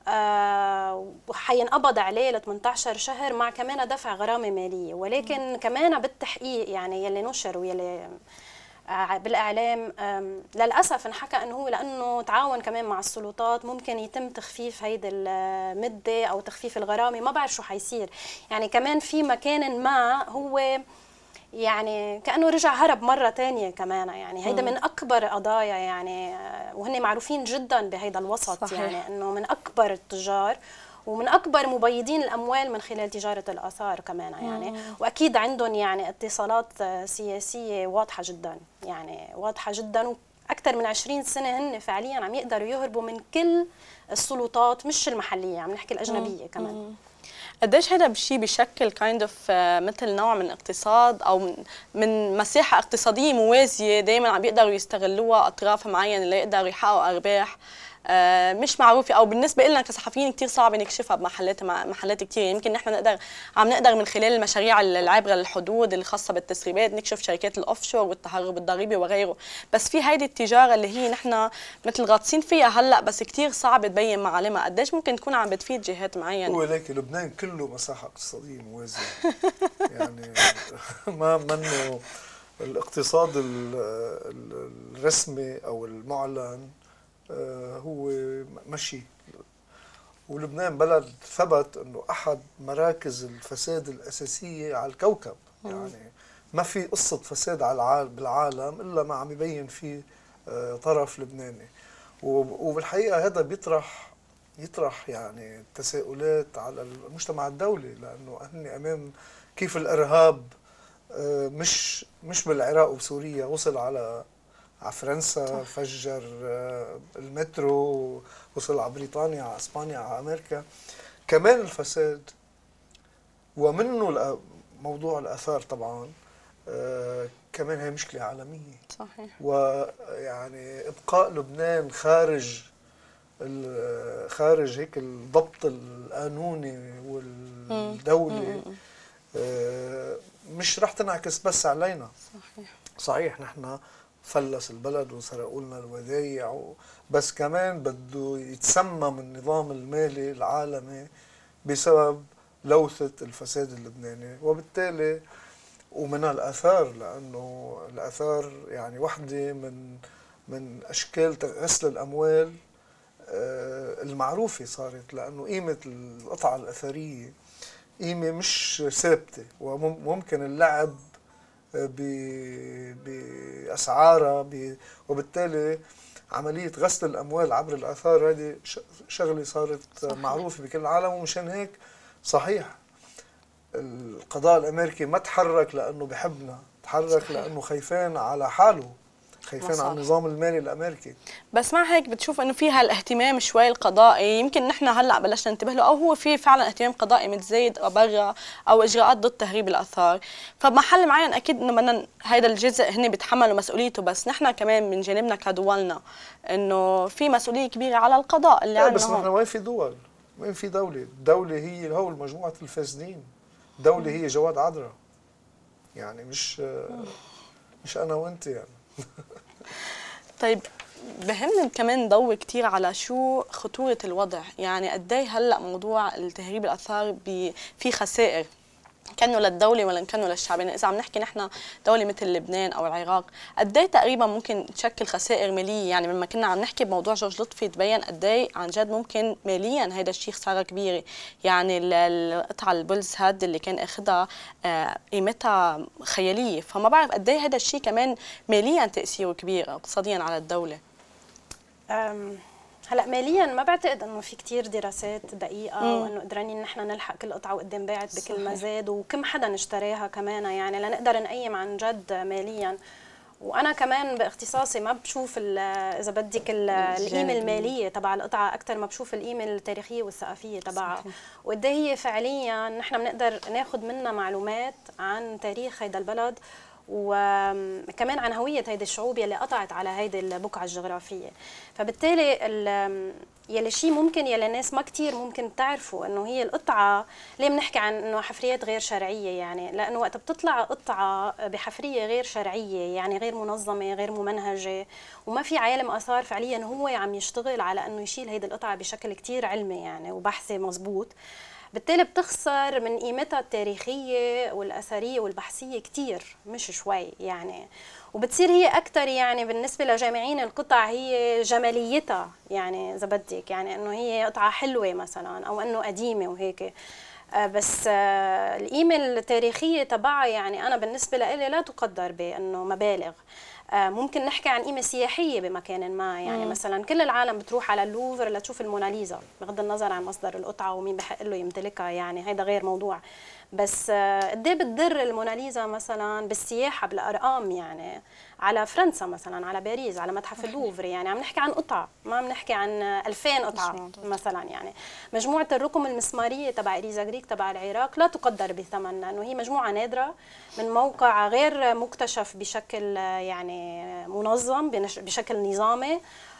آه وحينقبض عليه ل ثمانية عشر شهر مع كمان دفع غرامه ماليه. ولكن كمان بالتحقيق يعني يلي نشر ويلي بالاعلام للاسف انحكى انه هو لانه تعاون كمان مع السلطات ممكن يتم تخفيف هيدي المده او تخفيف الغرامه، ما بعرف شو حيصير. يعني كمان في مكان ما هو يعني كانه رجع هرب مره ثانيه كمان، يعني هيدا من اكبر قضايا يعني، وهن معروفين جدا بهيدا الوسط. صحيح. يعني انه من اكبر التجار ومن اكبر مبيضين الاموال من خلال تجاره الاثار كمان يعني. مم. واكيد عندهم يعني اتصالات سياسيه واضحه جدا، يعني واضحه جدا، واكثر من عشرين سنه هن فعليا عم يقدروا يهربوا من كل السلطات، مش المحليه، عم نحكي الاجنبيه. مم. كمان مم. قديش هذا الشيء بيشكل كايند اوف مثل نوع من اقتصاد او من, من مساحه اقتصاديه موازيه دائما عم بيقدروا يستغلوها اطراف معينه ليقدروا يحققوا ارباح آه مش معروفه، او بالنسبه لنا كصحفيين كثير صعب نكشفها بمحلات محلات كثير. يمكن نحن نقدر عم نقدر من خلال المشاريع العابره للحدود الخاصه بالتسريبات نكشف شركات الاوفشور والتهرب الضريبي وغيره، بس في هيدي التجاره اللي هي نحن مثل غاطسين فيها هلا بس كثير صعب تبين معالمها. قديش ممكن تكون عم بتفيد جهات معينه؟ هو ليك لبنان كله مساحه اقتصاديه موازيه يعني ما منه الاقتصاد الرسمي او المعلن هو مشي. ولبنان بلد ثبت انه احد مراكز الفساد الاساسيه على الكوكب، يعني ما في قصه فساد على العالم بالعالم الا ما عم يبين فيه طرف لبناني. وبالحقيقه هذا بيطرح يطرح يعني تساؤلات على المجتمع الدولي، لانه هن امام كيف الارهاب مش مش بالعراق وبسوريا وصل على على فرنسا، فجر المترو، وصل على بريطانيا، على اسبانيا، على امريكا. كمان الفساد ومنه موضوع الاثار طبعا كمان هي مشكله عالميه. صحيح. ويعني ابقاء لبنان خارج خارج هيك الضبط القانوني والدولي مش رح تنعكس بس علينا. صحيح. صحيح نحن فلس البلد وسرقوا لنا الودايع، بس كمان بده يتسمم النظام المالي العالمي بسبب لوثة الفساد اللبناني، وبالتالي ومن الآثار، لأنه الآثار يعني واحدة من من أشكال غسل الأموال المعروفة صارت، لأنه قيمة القطعة الأثرية قيمة مش ثابتة، وممكن اللعب بأسعارها، وبالتالي عملية غسل الأموال عبر الآثار هذه شغلة صارت صحيح. معروفة بكل العالم. ومشان هيك صحيح القضاء الأمريكي ما تحرك لأنه بحبنا، تحرك صحيح. لأنه خايفين على حاله، خايفين على النظام المالي الامريكي. بس مع هيك بتشوف انه في هالاهتمام شوي القضائي، يمكن نحن هلا بلشنا ننتبه له، او هو في فعلا اهتمام قضائي متزايد برا، او اجراءات ضد تهريب الاثار، فبمحل معين اكيد انه بدنا هذا الجزء هن بيتحملوا مسؤوليته، بس نحن كمان من جانبنا كدولنا انه في مسؤوليه كبيره على القضاء اللي عندنا. بس نحن وين في دول؟ وين في دوله؟ الدوله هي هو مجموعه الفاسدين، دوله هي جواد عذرا، يعني مش مش انا وانت يعني. طيب بهمني كمان نضوي كثير على شو خطورة الوضع، يعني قد ايه هلا موضوع التهريب الاثار في خسائر كانه للدولة ولا كانه للشعب، يعني إذا عم نحكي نحن دولة مثل لبنان أو العراق قد ايه تقريبا ممكن تشكل خسائر مالية، يعني لما كنا عم نحكي بموضوع جورج لطفي تبين قد ايه عن جد ممكن ماليا هيدا الشيء خسارة كبيرة، يعني القطعة البولز هاد اللي كان اخذها قيمتها خيالية، فما بعرف قد ايه هيدا الشيء كمان ماليا تأثيره كبير اقتصاديا على الدولة. هلا ماليا ما بعتقد انه في كثير دراسات دقيقه مم. وانه قدرانين نحن نلحق كل قطعه وقدام باعت بكل مزاد وكم حدا اشتراها كمان، يعني لنقدر نقيم عن جد ماليا. وانا كمان باختصاصي ما بشوف اذا بدك القيمه الماليه تبع القطعه اكثر ما بشوف القيمه التاريخيه والثقافيه تبعها، وقد هي فعليا نحن بنقدر ناخذ منها معلومات عن تاريخ هيدا البلد وكمان عن هوية هيدي الشعوب يلي قطعت على هيدي البقعة الجغرافية. فبالتالي يلي شيء ممكن يلي الناس ما كتير ممكن تعرفوا انه هي القطعة، ليه بنحكي عن انه حفريات غير شرعية، يعني لانه وقت بتطلع قطعة بحفرية غير شرعية يعني غير منظمة غير ممنهجة وما في عالم آثار فعليا هو عم يشتغل على انه يشيل هيدي القطعة بشكل كتير علمي يعني وبحثي مزبوط، بالتالي بتخسر من قيمتها التاريخية والأثرية والبحثية كتير مش شوي يعني، وبتصير هي أكتر يعني بالنسبة لجامعين القطع هي جماليتها، يعني إذا بدك يعني إنه هي قطعة حلوة مثلا أو إنه قديمة وهيك، بس القيمة التاريخية تبعها يعني أنا بالنسبة لي لا تقدر بأنه مبالغ. ممكن نحكي عن قيمة سياحية بمكان ما، يعني مم. مثلا كل العالم بتروح على اللوفر لتشوف الموناليزا بغض النظر عن مصدر القطعة ومين بحق له يمتلكها، يعني هيدا غير موضوع، بس قد ايه بتضر الموناليزا مثلا بالسياحة بالأرقام، يعني على فرنسا مثلا على باريس على متحف اللوفر، يعني عم نحكي عن قطعة ما عم نحكي عن ألفين قطعة مثلا، يعني مجموعة الرقم المسمارية تبع إريزا غريغ تبع العراق لا تقدر بثمن لأنه هي مجموعة نادرة من موقع غير مكتشف بشكل يعني منظم بشكل نظامي،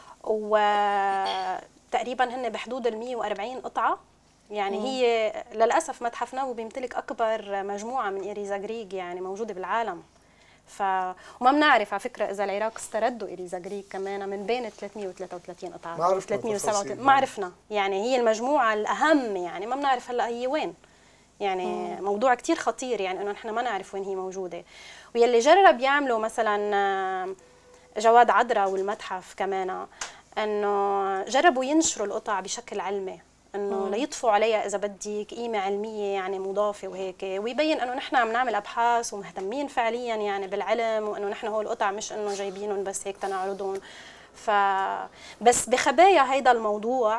وتقريبا هن بحدود ال مئة وأربعين قطعة، يعني مم. هي للأسف متحف ناوي بيمتلك أكبر مجموعة من إريزا غريغ يعني موجودة بالعالم، ف وما بنعرف على فكرة إذا العراق استردوا إريزا غريغ كمان من بين ثلاثمئة وثلاثة وثلاثين قطعة ما ثلاثمئة وسبعة وثلاثين ما عرفنا، يعني هي المجموعة الأهم يعني ما بنعرف هلا هي وين، يعني مم. موضوع كتير خطير يعني إنه نحن ما نعرف وين هي موجودة، ويلي جرب يعملوا مثلا جواد عذرا والمتحف كمان إنه جربوا ينشروا القطع بشكل علمي، انه ليضفوا عليها اذا بدك قيمه علميه يعني مضافه وهيك، ويبين انه نحن عم نعمل ابحاث ومهتمين فعليا يعني بالعلم، وانه نحن هو القطع مش انه جايبينهم بس هيك تنعرضهم. ف بس بخبايا هيدا الموضوع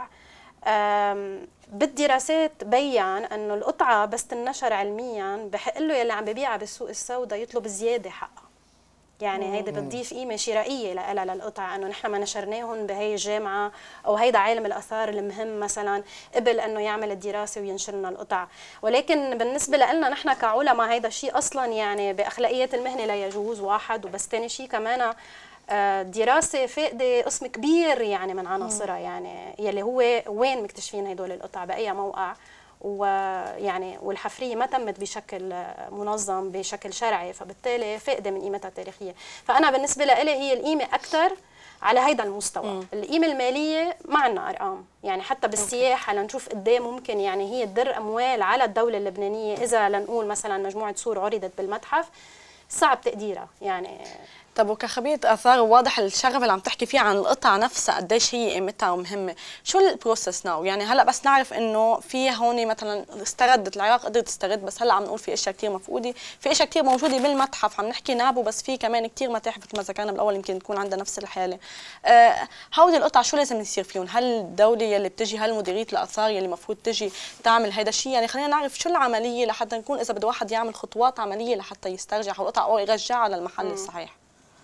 بالدراسات بين انه القطعه بس تنشر علميا بحق له يلي عم ببيعها بالسوق السوداء يطلب زياده حقها، يعني هيدا بتضيف قيمه شرائيه لها للقطع، انه نحن ما نشرناهم بهي الجامعه او هيدا عالم الاثار المهم مثلا قبل انه يعمل الدراسه وينشر لنا القطع، ولكن بالنسبه لنا نحن كعلماء هيدا الشيء اصلا يعني باخلاقيات المهنه لا يجوز، واحد، وبس ثاني شيء كمان دراسه فاقده قسم كبير يعني من عناصرها، يعني يلي هو وين مكتشفين هدول القطع باي موقع، ويعني والحفريه ما تمت بشكل منظم بشكل شرعي، فبالتالي فائده من قيمتها التاريخيه، فانا بالنسبه لي هي القيمه اكثر على هيدا المستوى، مم. القيمه الماليه ما عندنا ارقام، يعني حتى بالسياحه لنشوف قد ايه ممكن يعني هي تدر اموال على الدوله اللبنانيه، اذا لنقول مثلا مجموعه صور عرضت بالمتحف صعب تقديرها يعني. طب وكخبيرة آثار واضح الشغف اللي عم تحكي فيه عن القطعة نفسها قديش هي قيمتها ومهمة، شو البروسس ناو؟ يعني هلا بس نعرف انه في هون مثلا استردت العراق قدرت تسترد، بس هلا عم نقول في اشياء كثير مفقودة، في اشياء كثير موجودة بالمتحف، عم نحكي نابو بس في كمان كثير متاحف مثل ما ذكرنا بالاول يمكن تكون عندها نفس الحالة. آه هودي القطع شو لازم يصير فيهم؟ هل الدولة يلي بتجي، هل مديرية الآثار يلي المفروض تجي تعمل هيدا الشيء؟ يعني خلينا نعرف شو العملية لحتى نكون اذا بده واحد يعمل خطوات عملية لحتى يسترجع القطع او يرجعها للمحل م. الصحيح.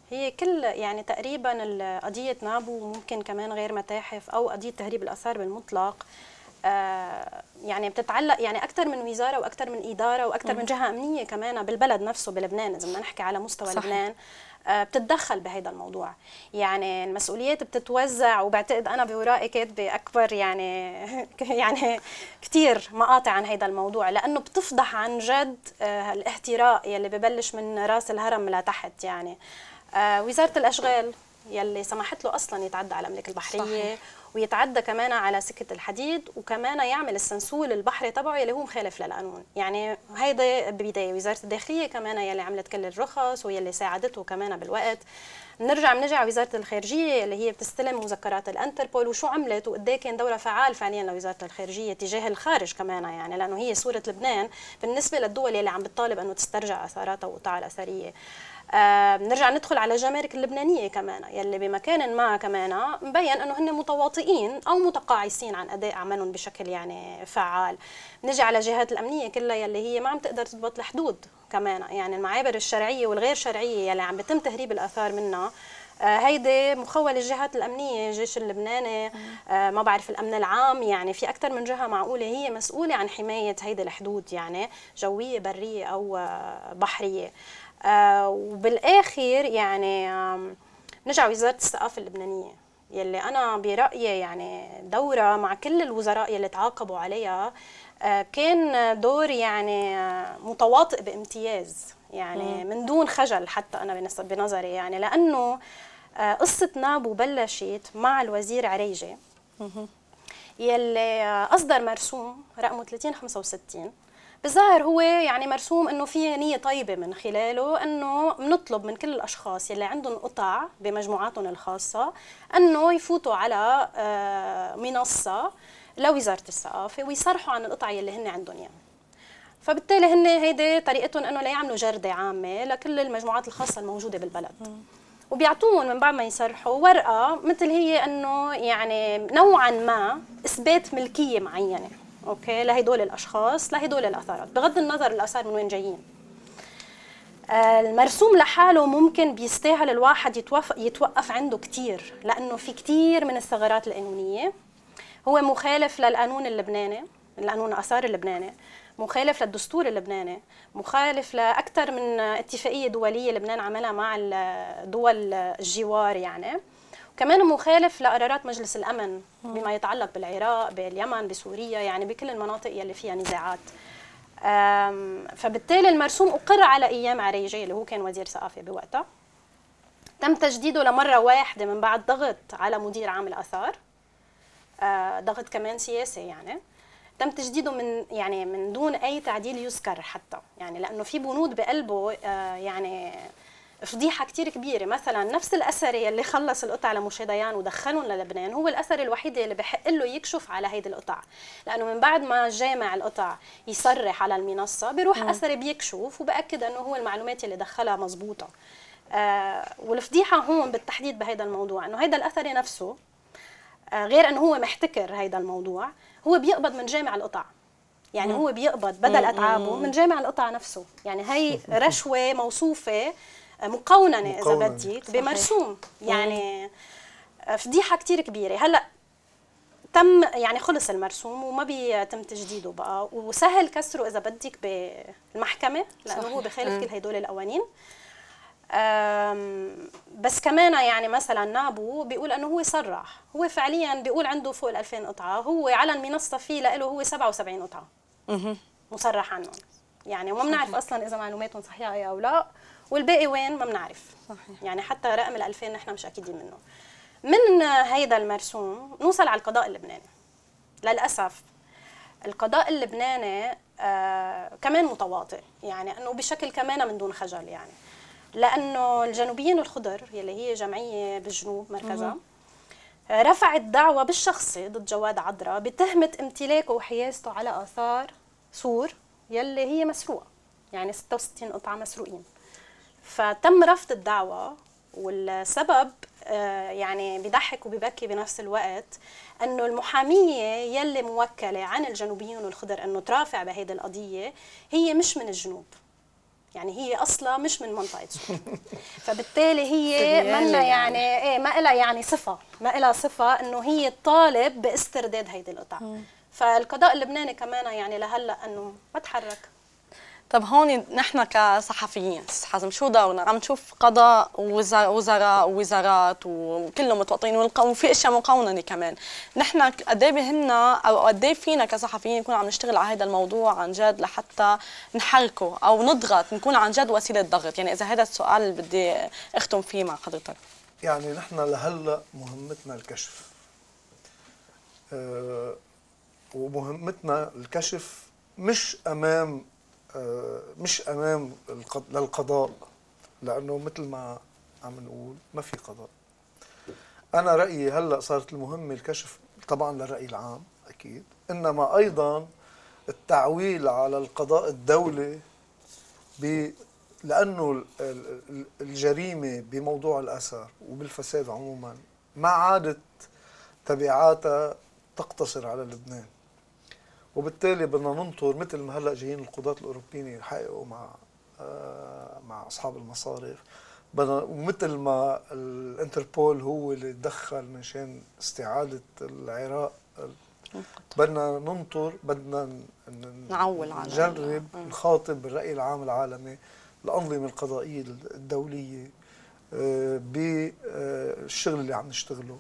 هي كل يعني تقريبا قضية نابو ممكن كمان غير متاحف أو قضية تهريب الآثار بالمطلق آه يعني بتتعلق يعني أكثر من وزارة وأكثر من إدارة وأكثر من جهة أمنية كمان بالبلد نفسه بلبنان إذا بدنا نحكي على مستوى صحيح. لبنان آه بتتدخل بهذا الموضوع. يعني المسؤوليات بتتوزع، وبعتقد أنا بورائي كاتبة أكبر يعني يعني كثير مقاطع عن هذا الموضوع، لأنه بتفضح عن جد آه الاهتراء يلي ببلش من راس الهرم لتحت. يعني آه وزارة الأشغال يلي سمحت له أصلا يتعدى على الأملاك البحرية صحيح. ويتعدى كمان على سكة الحديد، وكمان يعمل السنسول البحري تبعه يلي هو مخالف للقانون. يعني هيدا ببداية. وزارة الداخلية كمان يلي عملت كل الرخص ويلي ساعدته كمان بالوقت. بنرجع بنرجع على وزارة الخارجية اللي هي بتستلم مذكرات الانتربول، وشو عملت وقد ايه كان دورها فعال فعليا لوزارة الخارجية تجاه الخارج كمان. يعني لأنه هي صورة لبنان بالنسبة للدول اللي عم بتطالب أنه تسترجع أثاراتها وقطاعها الأثرية. آه بنرجع ندخل على الجمارك اللبنانيه كمان يلي بمكان ما كمان مبين انه هن متواطئين او متقاعسين عن اداء اعمالهم بشكل يعني فعال. بنجي على الجهات الامنيه كلها يلي هي ما عم تقدر تضبط الحدود كمان. يعني المعابر الشرعيه والغير شرعيه يلي عم بيتم تهريب الاثار منها آه هيدي مخول الجهات الامنيه، الجيش اللبناني آه ما بعرف الامن العام. يعني في اكثر من جهه معقوله هي مسؤوله عن حمايه هيدي الحدود، يعني جويه بريه او آه بحريه. آه وبالاخر يعني آه نرجع وزاره الثقافه اللبنانيه يلي انا برايي يعني دورها مع كل الوزراء يلي تعاقبوا عليها آه كان دور يعني آه متواطئ بامتياز، يعني مم. من دون خجل حتى انا بنظري. يعني لانه آه قصه نابو بلشت مع الوزير عريجه يلي آه اصدر مرسوم رقمه ثلاثين خمسة وستين. بالظاهر هو يعني مرسوم انه في نيه طيبه من خلاله انه بنطلب من كل الاشخاص يلي عندهم قطع بمجموعاتهم الخاصه انه يفوتوا على منصه لوزاره الثقافه ويصرحوا عن القطع يلي هن عندهم اياها. فبالتالي هن هيدي طريقتهم انه ليعملوا جرده عامه لكل المجموعات الخاصه الموجوده بالبلد. وبيعطوهم من بعد ما يصرحوا ورقه مثل هي انه يعني نوعا ما اثبات ملكيه معينه اوكي لهدول الاشخاص لهدول الاثارات، بغض النظر الاثار من وين جايين. آه المرسوم لحاله ممكن بيستاهل الواحد يتوقف, يتوقف عنده كثير، لانه في كثير من الثغرات القانونيه. هو مخالف للقانون اللبناني، القانون الاثار اللبناني، مخالف للدستور اللبناني، مخالف لاكثر من اتفاقيه دوليه لبنان عملها مع دول الجوار، يعني كمان مخالف لقرارات مجلس الأمن بما يتعلق بالعراق، باليمن، بسوريا، يعني بكل المناطق يلي فيها نزاعات. فبالتالي المرسوم أقر على أيام عريجة اللي هو كان وزير ثقافة بوقتها. تم تجديده لمرة واحدة من بعد ضغط على مدير عام الآثار، ضغط كمان سياسي. يعني تم تجديده من يعني من دون أي تعديل يذكر حتى، يعني لأنه في بنود بقلبه يعني فضيحه كثير كبيره. مثلا نفس الاثري اللي خلص القطع لموشي ودخلهم للبنان هو الاثري الوحيد اللي بحق له يكشف على هيدي القطع، لانه من بعد ما جامع القطع يصرح على المنصه بيروح م. اثري بيكشف وباكد انه هو المعلومات اللي دخلها مزبوطه. آه والفضيحه هون بالتحديد بهذا الموضوع انه هيدا الاثري نفسه آه غير انه هو محتكر هيدا الموضوع، هو بيقبض من جامع القطع. يعني م. هو بيقبض بدل اتعابه من جامع القطع نفسه. يعني هي رشوه موصوفه مقوننه اذا بدك بمرسوم. يعني فضيحه كثير كبيره. هلا تم يعني خلص المرسوم وما بيتم تجديده بقى، وسهل كسره اذا بدك بالمحكمه لانه صحيح. هو بخالف كل هدول القوانين. بس كمان يعني مثلا نابو بيقول انه هو صرح، هو فعليا بيقول عنده فوق ال ألفين قطعه، هو على المنصه فيه له هو سبعة وسبعين قطعه مصرح عنهم. يعني وما بنعرف اصلا اذا معلوماتهم صحيحه او لا، والباقي وين ما بنعرف. صحيح. يعني حتى رقم ال ألفين نحن مش اكيدين منه. من هيدا المرسوم نوصل على القضاء اللبناني. للاسف القضاء اللبناني آه كمان متواطئ، يعني انه بشكل كمان من دون خجل. يعني لانه الجنوبيين الخضر يلي هي جمعيه بالجنوب مركزها رفعت دعوى بالشخصي ضد جواد عذرا بتهمه امتلاكه وحيازته على اثار سور يلي هي مسروقه، يعني ستة وستين قطعه مسروقين. فتم رفض الدعوى، والسبب يعني بيضحك وبيبكي بنفس الوقت انه المحاميه يلي موكله عن الجنوبيين الخضر انه ترافع بهيدي القضيه هي مش من الجنوب. يعني هي اصلا مش من منطقه سوريا. فبالتالي هي منا يعني ايه ما لها يعني صفه ما لها صفه انه هي تطالب باسترداد هيدي القطع. فالقضاء اللبناني كمان يعني لهلا انه ما تحرك. طب هون نحن كصحفيين استاذ حازم شو دورنا؟ عم نشوف قضاء ووزراء ووزارات وكلهم متوطنين وفي اشياء مقننه كمان، نحن قد ايه بهمنا او قد ايه فينا كصحفيين نكون عم نشتغل على هذا الموضوع عن جد لحتى نحركه او نضغط، نكون عن جد وسيله ضغط؟ يعني اذا هذا السؤال اللي بدي اختم فيه مع حضرتك. يعني نحن لهلا مهمتنا الكشف. أه ومهمتنا الكشف مش امام مش امام للقضاء، لانه مثل ما عم نقول ما في قضاء. انا رايي هلا صارت المهمه الكشف طبعا للراي العام اكيد، انما ايضا التعويل على القضاء الدولي، ب لانه الجريمه بموضوع الاثار وبالفساد عموما ما عادت تبعاتها تقتصر على لبنان، وبالتالي بدنا ننطر مثل ما هلا جايين القضاة الاوروبيين يحققوا مع آه مع اصحاب المصارف، بدنا ومثل ما الانتربول هو اللي تدخل من شان استعاده العراق، بدنا ننطر بدنا نعول على نجرب نخاطب بالراي العام العالمي، الانظمه القضائيه الدوليه آه بالشغل اللي عم نشتغله.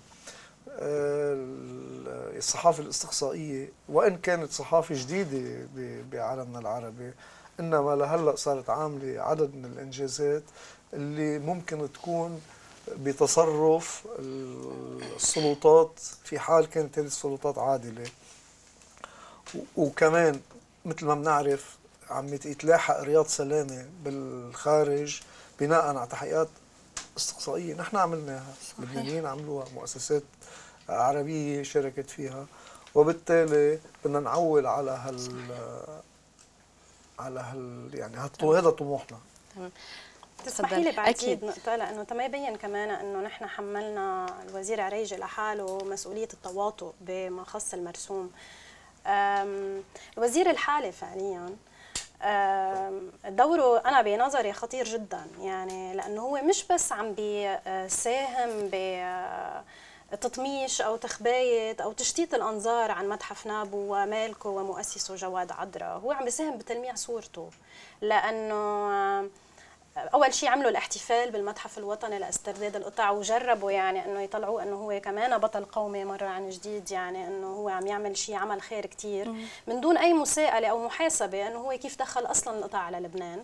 الصحافة الاستقصائية وإن كانت صحافة جديدة بعالمنا العربي، إنما لهلأ صارت عاملة عدد من الإنجازات اللي ممكن تكون بتصرف السلطات في حال كانت هذه السلطات عادلة. وكمان مثل ما بنعرف عم يتلاحق رياض سلامة بالخارج بناء على تحقيقات استقصائية نحن عملناها، اللبنانيين عملوها، مؤسسات عربية شاركت فيها، وبالتالي بدنا نعول على هال على هال يعني هذا طموحنا. تمام. تسمحي لي بعد زيد نقطة، لأنه تما يبين كمان أنه نحن حملنا الوزير عريجي لحاله مسؤولية التواطؤ بما خص المرسوم. الوزير الحالي فعليا دوره أنا بنظري خطير جدا، يعني لأنه هو مش بس عم بيساهم بتطميش أو تخباية أو تشتيت الأنظار عن متحف نابو ومالكه ومؤسسه جواد عدرا، هو عم بيساهم بتلميع صورته، لأنه أول شيء عملوا الاحتفال بالمتحف الوطني لاسترداد القطع، وجربوا يعني أنه يطلعوه أنه هو كمان بطل قومي مرة عن جديد، يعني أنه هو عم يعمل شيء عمل خير كتير من دون أي مساءلة أو محاسبة أنه هو كيف دخل أصلا القطع على لبنان.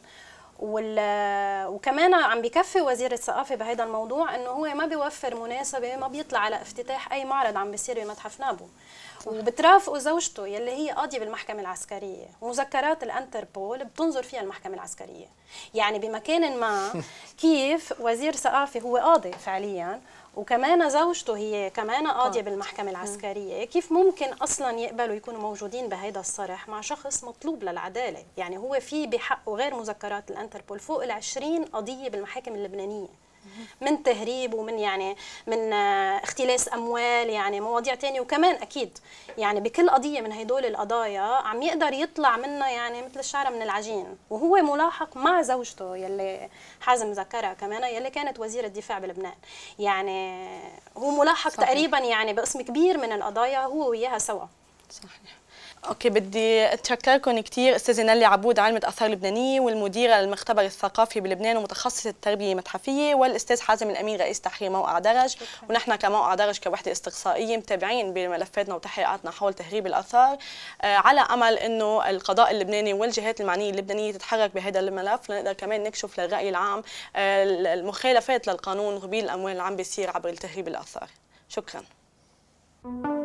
وكمان عم بكفي وزير الثقافة بهذا الموضوع أنه هو ما بيوفر مناسبة ما بيطلع على افتتاح أي معرض عم بيصير بمتحف نابو، وبترافقه زوجته يلي هي قاضية بالمحكمة العسكرية، مذكرات الانتربول بتنظر فيها المحكمة العسكرية. يعني بمكان ما كيف وزير ثقافة هو قاضي فعليا وكمان زوجته هي كمان قاضية بالمحكمة العسكرية، كيف ممكن أصلا يقبلوا يكونوا موجودين بهيدا الصرح مع شخص مطلوب للعدالة؟ يعني هو في بحقه غير مذكرات الانتربول فوق العشرين قضية بالمحاكم اللبنانية، من تهريب ومن يعني من اختلاس اموال، يعني مواضيع ثانيه، وكمان اكيد يعني بكل قضيه من هدول القضايا عم يقدر يطلع منها يعني مثل الشعره من العجين، وهو ملاحق مع زوجته يلي حازم ذكرها كمان يلي كانت وزير الدفاع بلبنان، يعني هو ملاحق صحيح. تقريبا يعني بقسم كبير من القضايا هو وياها سوا. صحيح. اوكي، بدي اتشكركم كثير استاذه نيلي عبود عالمه اثار لبنانيه والمديره للمختبر الثقافي بلبنان ومتخصصه التربيه المتحفيه، والاستاذ حازم الامين رئيس تحرير موقع درج. ونحن كموقع درج كوحده استقصائيه متابعين بملفاتنا وتحقيقاتنا حول تهريب الاثار، آه على امل انه القضاء اللبناني والجهات المعنيه اللبنانيه تتحرك بهذا الملف لنقدر كمان نكشف للراي العام آه المخالفات للقانون وغبيل الاموال اللي عم بيصير عبر تهريب الاثار. شكرا.